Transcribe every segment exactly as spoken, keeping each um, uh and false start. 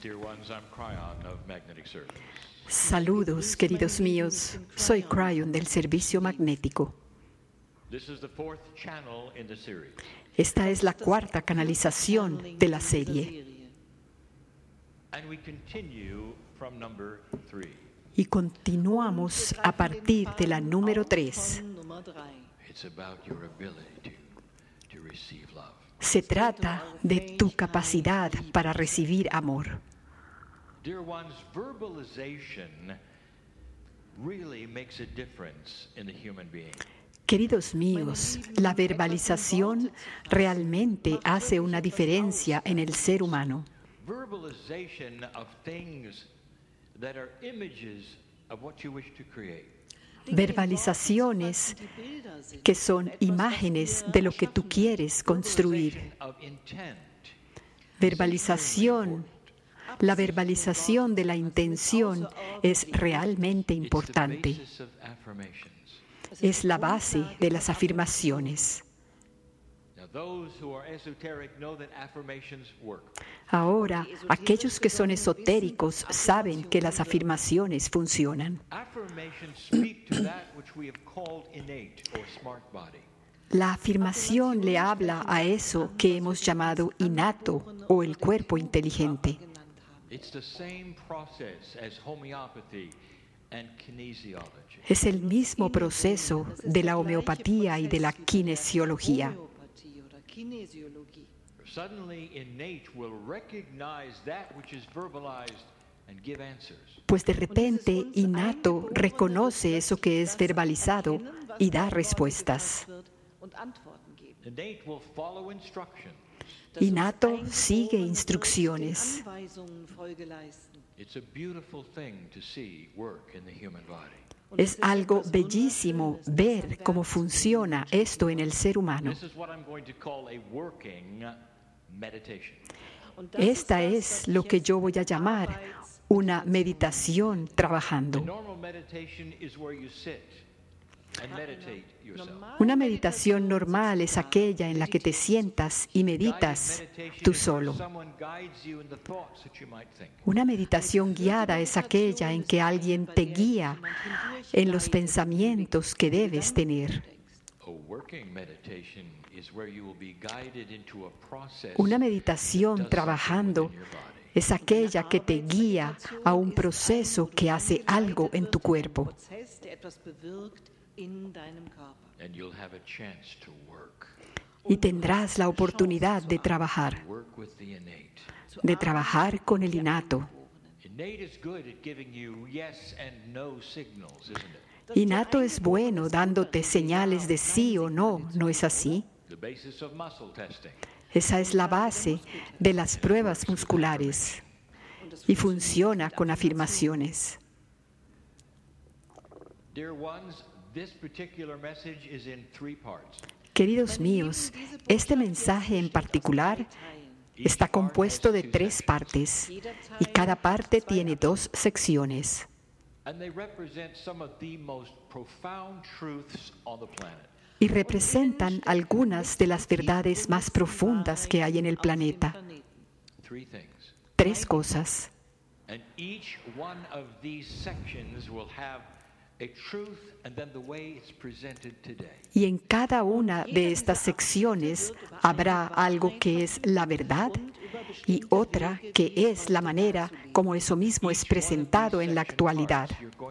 Saludos, queridos míos. Soy Cryon del Servicio Magnético. Esta es la cuarta canalización de la serie. Y continuamos a partir de la número tres. Se trata de tu capacidad para recibir amor. Dear ones, verbalization really makes a difference in the human being. Queridos míos, la verbalización realmente hace una diferencia en el ser humano. Verbalization of things that are images of what you wish to create. Verbalizaciones que son imágenes de lo que tú quieres construir. Verbalización, la verbalización de la intención es realmente importante. Es la base de las afirmaciones. Ahora, aquellos que son esotéricos saben que las afirmaciones funcionan. La afirmación le habla a eso que hemos llamado innato o el cuerpo inteligente. Es el mismo proceso de la homeopatía y de la kinesiología. Pues de repente, innato reconoce eso que es verbalizado y da respuestas. Innato sigue instrucciones. Es algo bellísimo ver cómo funciona esto en el ser humano. Esta es lo que yo voy a llamar una meditación trabajando. Una meditación normal es aquella en la que te sientas y meditas tú solo. Una meditación guiada es aquella en que alguien te guía en los pensamientos que debes tener. Una meditación trabajando es aquella que te guía a un proceso que hace algo en tu cuerpo. Y tendrás la oportunidad de trabajar, de trabajar con el innato. Innato es bueno dándote señales de sí o no, ¿no es así? Esa es la base de las pruebas musculares y funciona con afirmaciones. Queridos míos, este mensaje en particular está compuesto de tres partes y cada parte tiene dos secciones. Y representan algunas de las verdades más profundas que hay en el planeta. Tres cosas. Y en cada una de estas secciones habrá algo que es la verdad y otra que es la manera como eso mismo es presentado en la actualidad.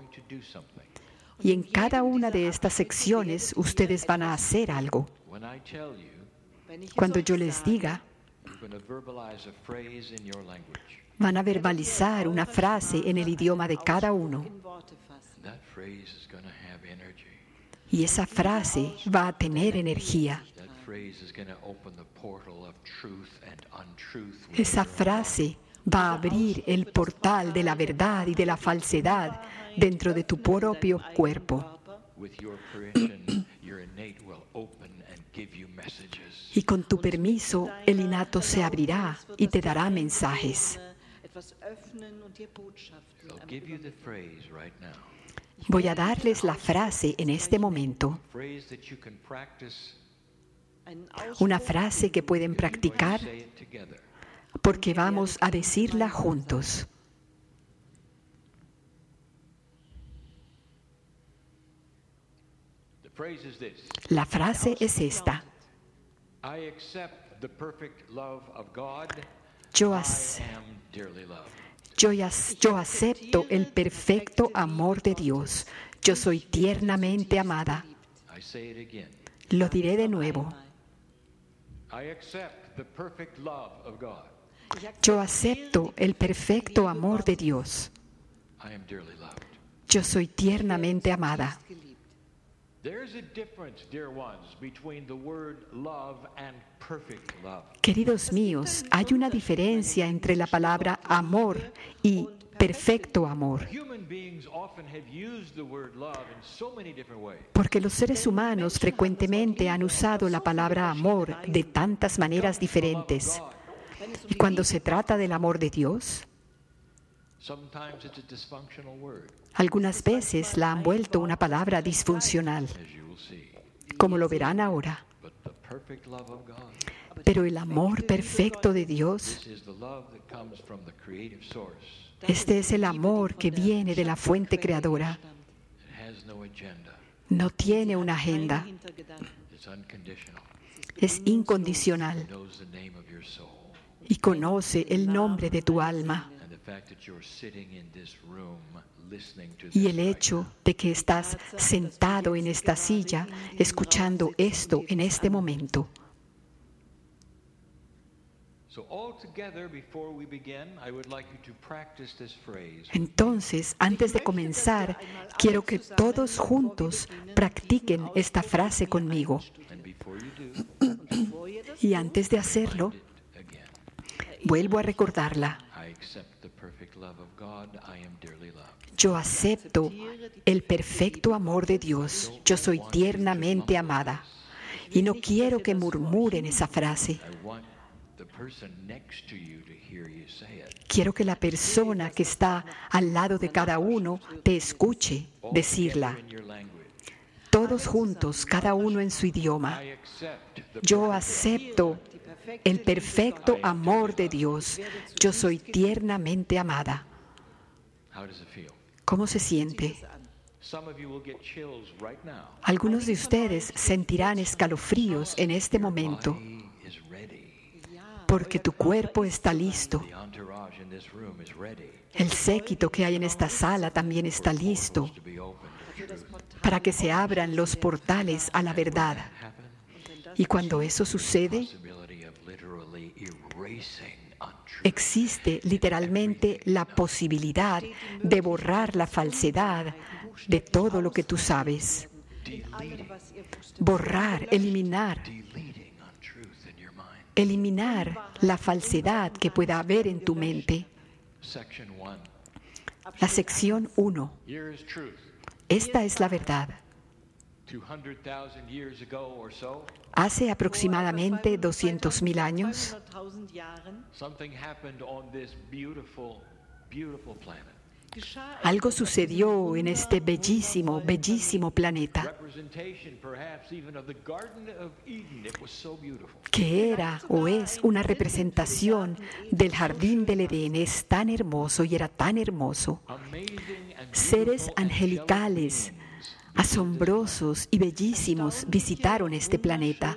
Y en cada una de estas secciones ustedes van a hacer algo. Cuando yo les diga, van a verbalizar una frase en el idioma de cada uno. Y esa frase va a tener energía. Esa frase va a abrir el portal de la verdad y de la falsedad dentro de tu propio cuerpo. Y con tu permiso, el innato se abrirá y te dará mensajes. Voy a darles la frase en este momento. Una frase que pueden practicar porque vamos a decirla juntos. La frase es esta. Yo, as, yo, as, yo acepto el perfecto amor de Dios. Yo soy tiernamente amada. Lo diré de nuevo. Yo acepto el perfecto amor de Dios. Yo soy tiernamente amada. Queridos míos, hay una diferencia entre la palabra amor y perfecto amor. Porque los seres humanos frecuentemente han usado la palabra amor de tantas maneras diferentes. Y cuando se trata del amor de Dios, algunas veces la han vuelto una palabra disfuncional, como lo verán ahora. Pero el amor perfecto de Dios, este es el amor que viene de la fuente creadora. No tiene una agenda. Es incondicional. Y conoce el nombre de tu alma. Y el hecho de que estás sentado en esta silla, escuchando esto en este momento. Entonces, antes de comenzar, quiero que todos juntos practiquen esta frase conmigo. Y antes de hacerlo, vuelvo a recordarla. Yo acepto el perfecto amor de Dios. Yo soy tiernamente amada. Y no quiero que murmuren esa frase. Quiero que la persona que está al lado de cada uno te escuche decirla. Todos juntos, cada uno en su idioma. Yo acepto el perfecto amor de Dios. Yo soy tiernamente amada. ¿Cómo se siente? Algunos de ustedes sentirán escalofríos en este momento, porque tu cuerpo está listo. El séquito que hay en esta sala también está listo para que se abran los portales a la verdad. Y cuando eso sucede, existe literalmente la posibilidad de borrar la falsedad de todo lo que tú sabes. Borrar, eliminar. Eliminar la falsedad que pueda haber en tu mente. La sección uno. Esta es la verdad. Hace aproximadamente doscientos mil años, algo sucedió en este bellísimo, bellísimo planeta, que era o es una representación del jardín del Edén. Es tan hermoso y era tan hermoso. Seres angelicales, asombrosos y bellísimos visitaron este planeta.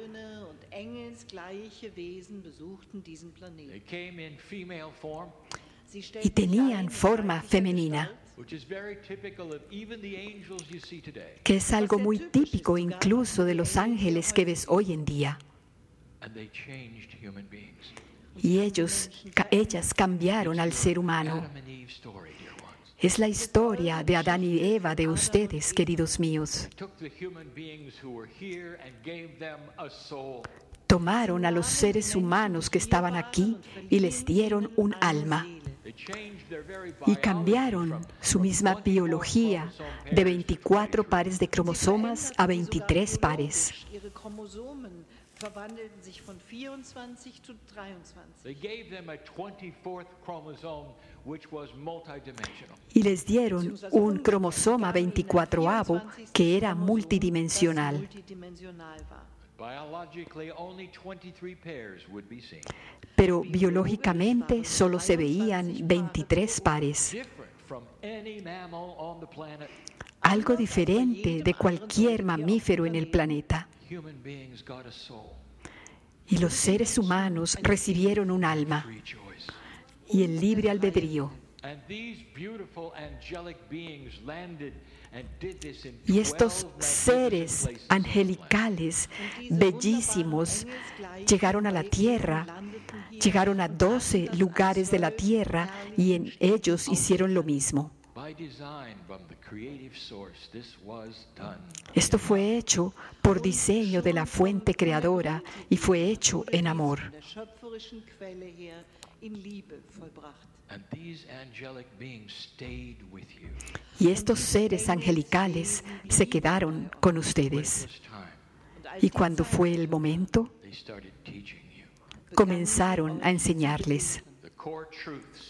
Y tenían forma femenina, que es algo muy típico incluso de los ángeles que ves hoy en día. Y ellos, ellas cambiaron al ser humano. Es la historia de Adán y Eva de ustedes, queridos míos. Tomaron a los seres humanos que estaban aquí y les dieron un alma. Y cambiaron su misma biología de veinticuatro pares de cromosomas a veintitrés pares. Y les dieron un cromosoma veinticuatroavo que era multidimensional. Biologically, only twenty-three pairs would be seen. Pero biológicamente solo se veían veintitrés pares, Different from any mammal on the planet. algo diferente de cualquier mamífero en el planeta. Human beings got a soul, Y los seres humanos recibieron un alma free choice. y el libre albedrío. And these beautiful angelic beings landed and did this in Y estos twelve seres magnificent places on the planet. angelicales, bellísimos, llegaron a la tierra, llegaron a doce lugares de la tierra y en ellos hicieron lo mismo. By design from the creative source, this was done. Esto fue hecho por diseño de la fuente creadora y fue hecho en amor. der schöpferischen Quelle her in Liebe vollbracht. And these angelic beings stayed with you. Y estos seres angelicales se quedaron con ustedes. This time, Y cuando fue el momento, they started teaching you comenzaron a enseñarles, the core truths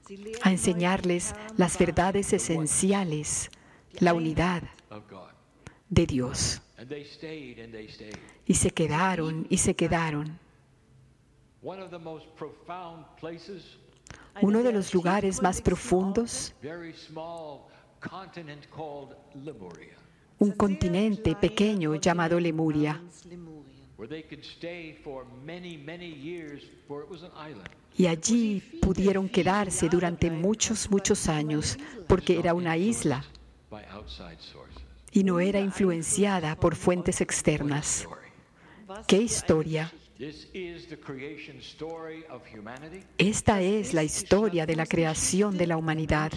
a enseñarles las verdades esenciales, la unidad of God. de Dios. And they stayed and they stayed. Y se quedaron y se quedaron. One of the most profound places, Uno de los lugares más profundos, very small continent called Lemuria, un continente pequeño llamado Lemuria, Namens Lemurien. where they could stay for many, many years, for it was an island. y allí pudieron quedarse durante muchos, muchos años, porque era una isla By outside sources. y no era influenciada por fuentes externas. Story. ¡Qué historia! This is the creation story of humanity, Esta es la historia de la creación de la humanidad.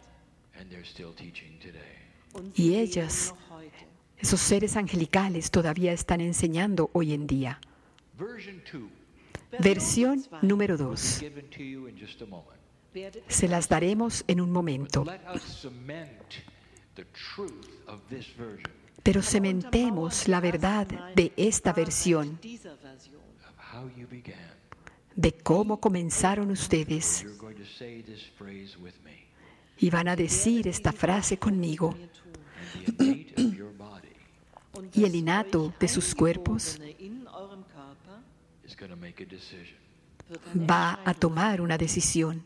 and they're still teaching today. Y ellas, Noch heute. esos seres angelicales, todavía están enseñando hoy en día. Version two Versión número will dos. be given to you in just a moment. Werdet Se las daremos en un momento, Let us cement the truth of this version, pero cementemos la verdad de esta versión, dieser Version. of how you began. de cómo comenzaron ustedes. You're going to say this phrase with me. Y van a decir esta frase conmigo. And the innate of your body Und Y das el innato de sus cuerpos Eingeborene in eurem Körper is going to make a decision. wird eine va a Entscheidung tomar una decisión.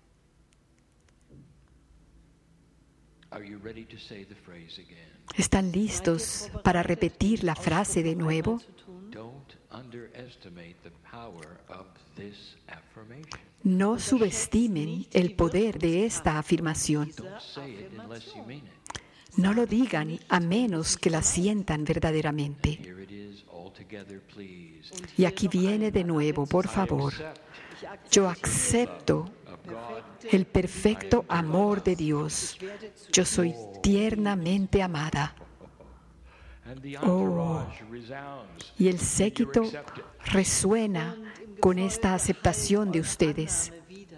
Are you ready to say the phrase again? ¿Están listos para repetir la frase de nuevo? zu tun. Don't underestimate the power of this affirmation. No subestimen el poder de esta afirmación. Don't say it unless you mean it. No lo digan a menos que la sientan verdaderamente. Here it is all together, please. Y aquí viene de nuevo, por favor. Accept Yo acepto of God el perfecto amor de Dios. Yo soy tiernamente amada. and the entourage resounds. Y el séquito resuena con esta aceptación de ustedes. Annahme wieder.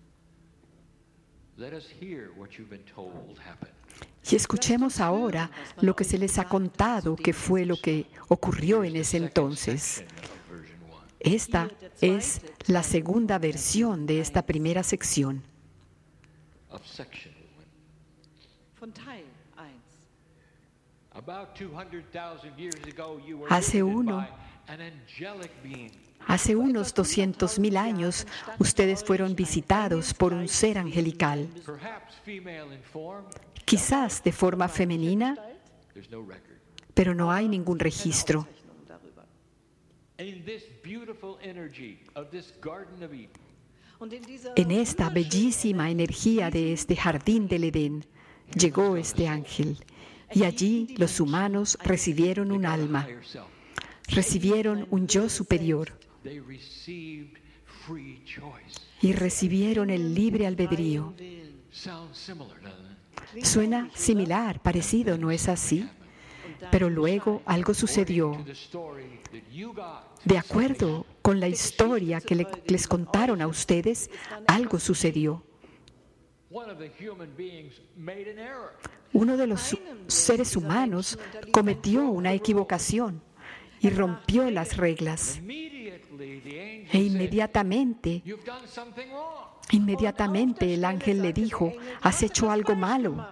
Let us hear what you've been told happened. Y escuchemos ahora lo que se les ha contado que fue lo que ocurrió en ese entonces. Section of version one. Esta es la segunda versión de esta primera sección. Of section one. Von Teil eins. About two hundred thousand years ago, you were Hace visited uno- by an angelic being. Hace unos doscientos mil años, ustedes fueron visitados por un ser angelical, Perhaps female in form, quizás de forma femenina, there's no record. pero no hay ningún registro. Aufzeichnungen darüber. In this beautiful energy of this Garden of Eden, Und in dieser En esta bellísima energía de este jardín del Edén llegó este ángel, y allí los humanos recibieron un alma, higher self, recibieron un yo superior they received free choice. y recibieron el libre albedrío. Willen. Sounds similar, doesn't it? Suena similar, parecido, ¿no es así? Pero luego algo sucedió. To the story that you got. De acuerdo con la historia que le- les contaron a ustedes, algo sucedió. One of the human beings made an error. Uno de los su- seres humanos cometió una equivocación y rompió las reglas. E inmediatamente, inmediatamente el ángel le dijo, has hecho algo malo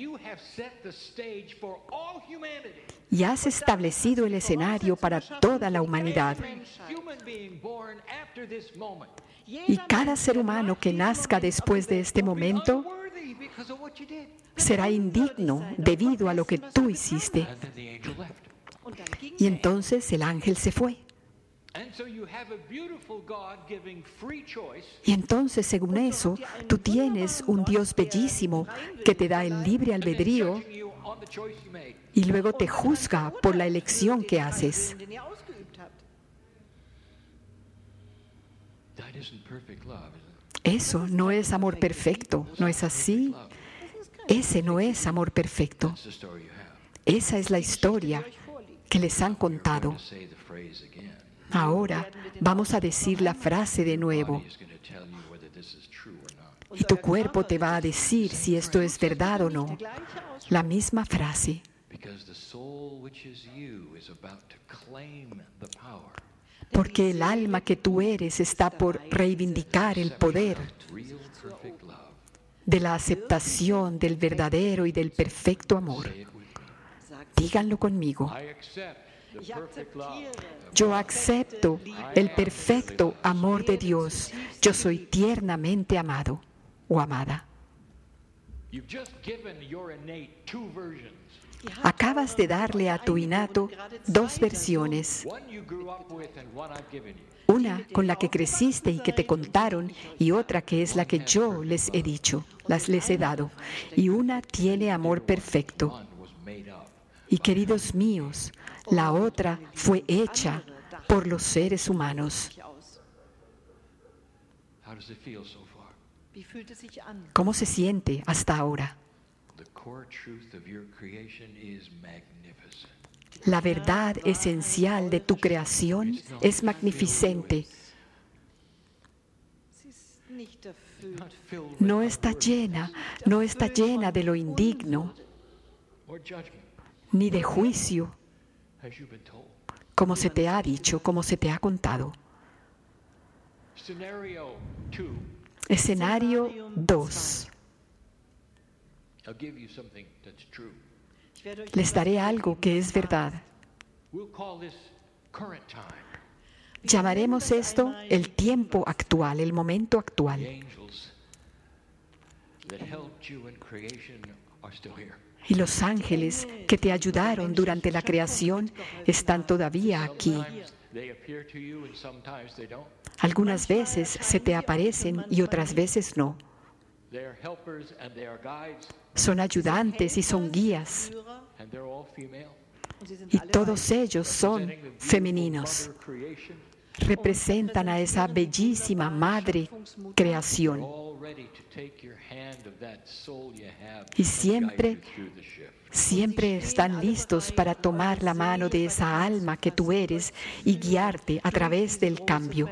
y has establecido el escenario para toda la humanidad. Y cada ser humano que nazca después de este momento será indigno debido a lo que tú hiciste. Y entonces el ángel se fue. Y entonces, según eso, tú tienes un Dios bellísimo que te da el libre albedrío y luego te juzga por la elección que haces. Eso no es amor perfecto, ¿no es así? Ese no es amor perfecto. Esa es la historia que les han contado. Ahora vamos a decir la frase de nuevo. Y tu cuerpo te va a decir si esto es verdad o no. La misma frase. Porque el alma que tú eres está por reivindicar el poder de la aceptación del verdadero y del perfecto amor. Díganlo conmigo. Yo acepto el perfecto amor de Dios. Yo soy tiernamente amado o amada. Acabas de darle a tu innato dos versiones. Una con la que creciste y que te contaron, y otra que es la que yo les he dicho, las les he dado. Y una tiene amor perfecto. Y queridos míos, la otra fue hecha por los seres humanos. ¿Cómo se siente hasta ahora? La verdad esencial de tu creación es magnificente. No está llena, no está llena de lo indigno, ni de juicio, como se te ha dicho, como se te ha contado. Escenario dos. Les daré algo que es verdad. Llamaremos esto el tiempo actual, el momento actual. Y los ángeles que te ayudaron durante la creación están todavía aquí. Algunas veces se te aparecen y otras veces no. Son ayudantes y son guías. Y todos ellos son femeninos. Representan a esa bellísima madre creación. Y siempre, siempre están listos para tomar la mano de esa alma que tú eres y guiarte a través del cambio.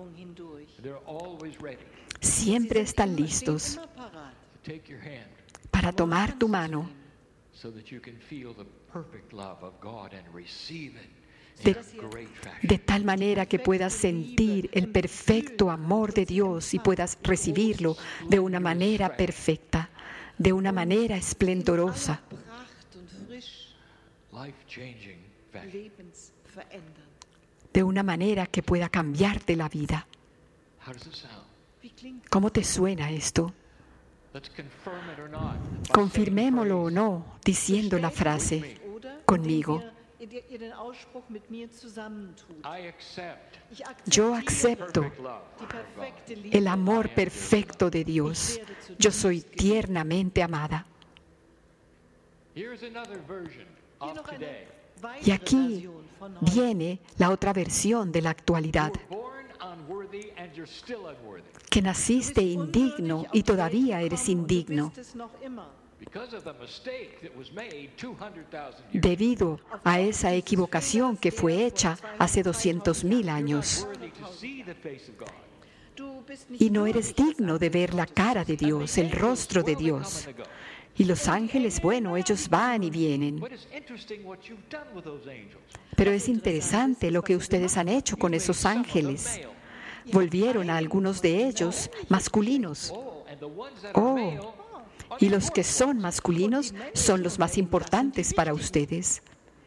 Siempre están listos para tomar tu mano de, de tal manera que puedas sentir el perfecto amor de Dios y puedas recibirlo de una manera perfecta, de una manera esplendorosa. De una manera que pueda cambiarte la vida. ¿Cómo te suena esto? Confirmémoslo o no, diciendo la frase conmigo. Yo acepto el amor perfecto de Dios. Yo soy tiernamente amada. Y aquí viene la otra versión de la actualidad. Que naciste indigno y todavía eres indigno. Debido a esa equivocación que fue hecha hace doscientos mil años. Y no eres digno de ver la cara de Dios, el rostro de Dios. Y los ángeles, bueno, ellos van y vienen. But it's interesting what you've done with those angels. Pero es interesante lo que ustedes han hecho con esos ángeles. Volvieron a algunos de ellos masculinos. Oh, and the ones that are Oh, male are y los que son masculinos son los más importantes para ustedes.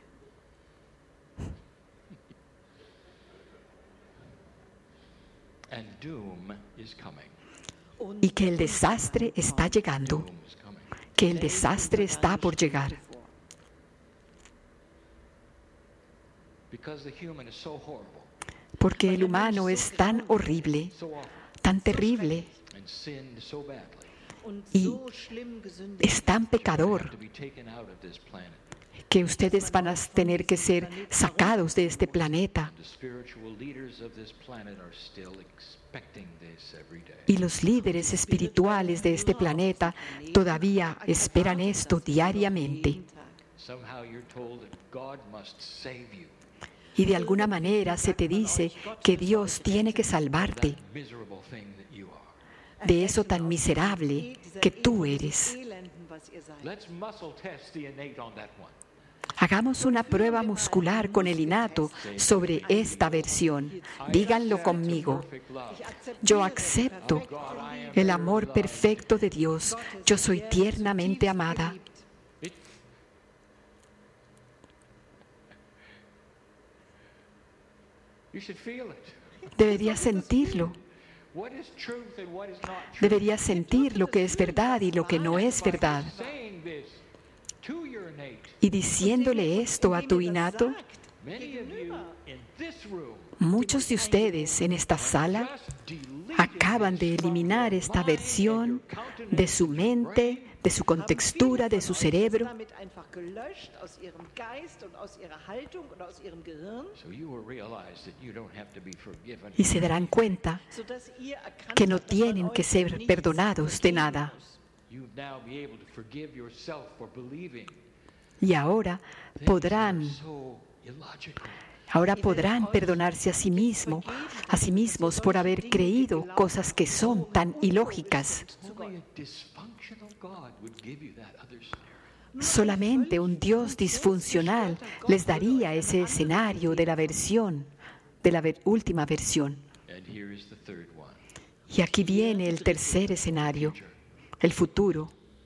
and doom is coming. Y que el desastre está llegando, Doom is coming. que el desastre está por llegar. Because the human is so horrible, Porque el humano es tan horrible, so awful, tan terrible, and sinned so badly. Und Y so schlimm gesündigt. es tan pecador To be taken out of this planet. que ustedes van a tener que ser sacados de este planeta. The spiritual leaders of this planet are still expecting this every day. Y los líderes espirituales de este planeta todavía esperan esto diariamente. Somehow you're told that God must save you. Y de alguna manera se te dice que Dios tiene que salvarte Miserable thing that you are. de eso tan miserable que tú eres. Elenden, was ihr seid. Let's muscle test the innate on that one. Hagamos una prueba muscular con el innato sobre esta versión. Díganlo conmigo. Perfect love. Yo acepto el amor perfecto de Dios. Yo soy tiernamente amada. You should feel it. Deberías sentirlo. What is truth and what is not truth? Deberías sentir lo que es verdad y lo que no es verdad. Saying this to your innate. Y diciéndole esto a tu innato, Many of you in this room muchos de ustedes en esta sala just delete acaban de eliminar esta versión de su mente, de su contextura, de su cerebro. Damit einfach gelöscht aus ihrem Geist und aus ihrer Haltung und aus ihrem Gehirn, so you will realize that you don't have to be forgiven. Y se darán cuenta sodass ihr erkannt que no habt, dass man tienen euch que ser nichts perdonados de nada. You now be able to forgive yourself for believing Y ahora podrán, so illogical. ahora podrán perdonarse a sí mismo, a sí mismos por haber creído cosas que son tan ilógicas. Only a dysfunctional God would give you that other scenario. Solamente un Dios disfuncional les daría ese escenario de la versión, de la ver- última versión. And here is the third one. Y aquí viene el tercer escenario, el futuro.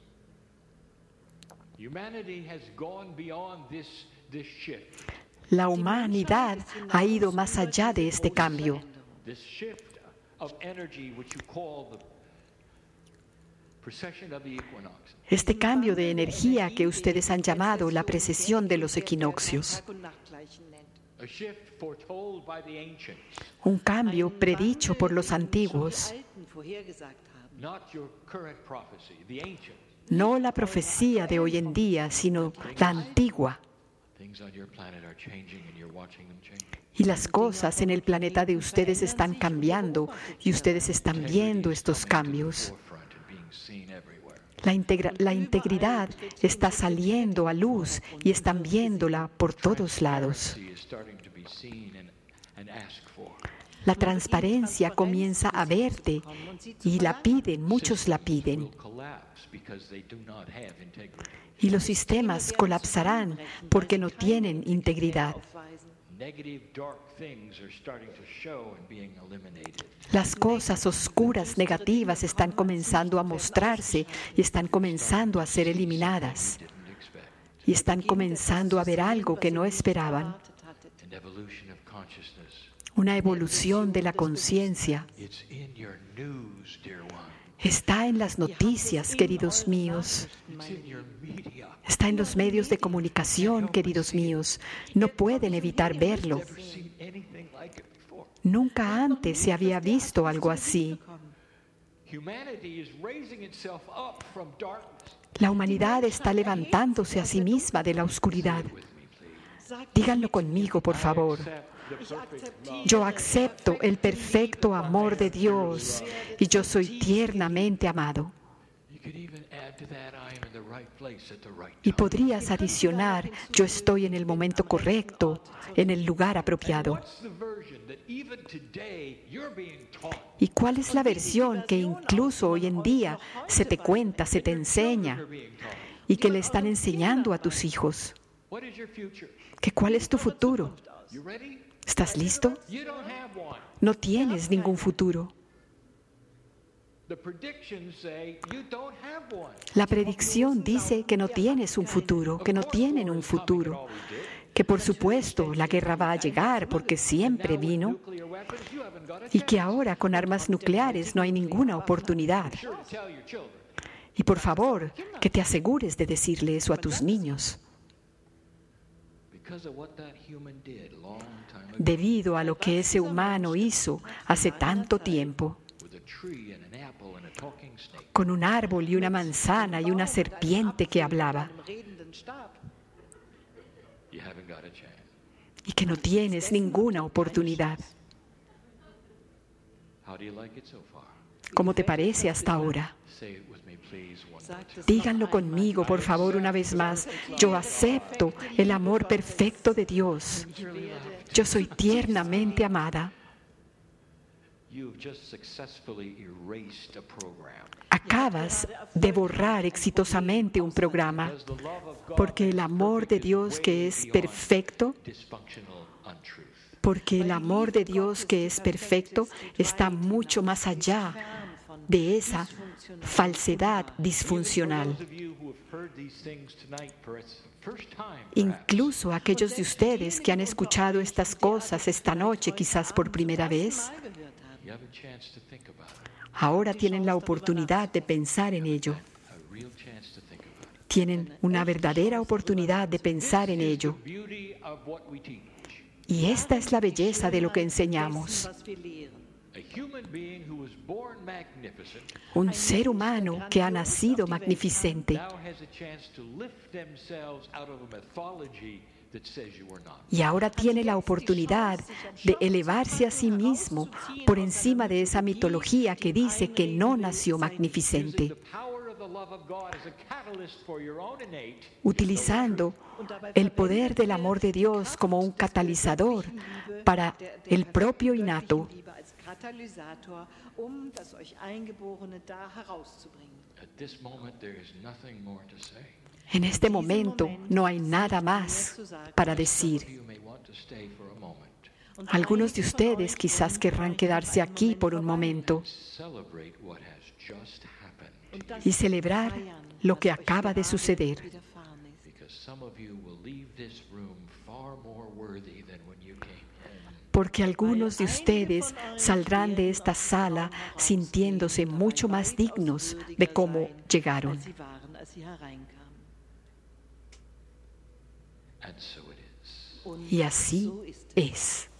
Humanity has gone beyond this, this shift. La humanidad ha ido más allá de este cambio. This shift of energy which you call the precession of the equinox. Este cambio de energía que ustedes han llamado la precesión de los equinoccios. Tag- und Nachtgleichen nennt. A shift foretold by the ancients, Un cambio predicho por los antiguos, Die Alten vorhergesagt haben. not your current prophecy, the ancient. no la profecía de hoy en día, sino la antigua. Things on your planet are changing and you're watching them change. Y las cosas en el planeta de ustedes están cambiando y ustedes están viendo estos cambios. Forefront and being seen everywhere. La, integra- la integridad está saliendo a luz y están viéndola por todos lados. Transparency is starting to be seen and, and asked for. La transparencia comienza a verte y la piden, muchos la piden. Will collapse because they do not have integrity. Y los sistemas colapsarán porque no tienen integridad. Aufweisen. Negative, dark things are starting to show and being eliminated. Las cosas oscuras, negativas están comenzando a mostrarse y están comenzando a ser eliminadas. Didn't expect. Y están comenzando a ver algo que no esperaban. Erwartet hattet. An evolution of consciousness. Una evolución de la conciencia. It's in your news, dear one. Está en las noticias, queridos míos. It's in your media. Está en los medios de comunicación, queridos míos. No pueden evitar verlo. Never seen anything like it before. Nunca antes se había visto algo así. Humanity is raising itself up from darkness. La humanidad está levantándose a sí misma de la oscuridad. With me, please. Díganlo conmigo, por favor. Accept the perfect love. Yo acepto el perfecto amor de Dios y yo soy tiernamente amado. You Y podrías adicionar, yo estoy en el momento correcto, en el lugar apropiado. ¿Y cuál es la versión que incluso hoy en día se te cuenta, se te enseña y que le están enseñando a tus hijos? ¿Que cuál es tu futuro? ¿Estás listo? No tienes ningún futuro. La predicción dice que no tienes un futuro, que no tienen un futuro, que por supuesto la guerra va a llegar porque siempre vino y que ahora con armas nucleares no hay ninguna oportunidad. Y por favor, que te asegures de decirle eso a tus niños. Debido a lo que ese humano hizo hace tanto tiempo, con un árbol y una manzana y una serpiente que hablaba, y que no tienes ninguna oportunidad. ¿Cómo te parece hasta ahora? Díganlo conmigo, por favor, una vez más. Yo acepto el amor perfecto de Dios. Yo soy tiernamente amada. Acabas de borrar exitosamente un programa, porque el amor de Dios que es perfecto, porque el amor de Dios que es perfecto está mucho más allá de esa falsedad disfuncional. Incluso aquellos de ustedes que han escuchado estas cosas esta noche, quizás por primera vez, ahora tienen la oportunidad de pensar en ello. Tienen una verdadera oportunidad de pensar en ello. Y esta es la belleza de lo que enseñamos. Un ser humano que ha nacido magnificente y ahora tiene la oportunidad de elevarse a sí mismo por encima de esa mitología que dice que no nació magnificente, utilizando el poder del amor de Dios como un catalizador para el propio innato. En este momento no hay nada más para decir. Algunos de ustedes quizás querrán quedarse aquí por un momento y celebrar lo que acaba de suceder. Porque algunos de ustedes saldrán de esta sala sintiéndose mucho más dignos de cómo llegaron. Y así es.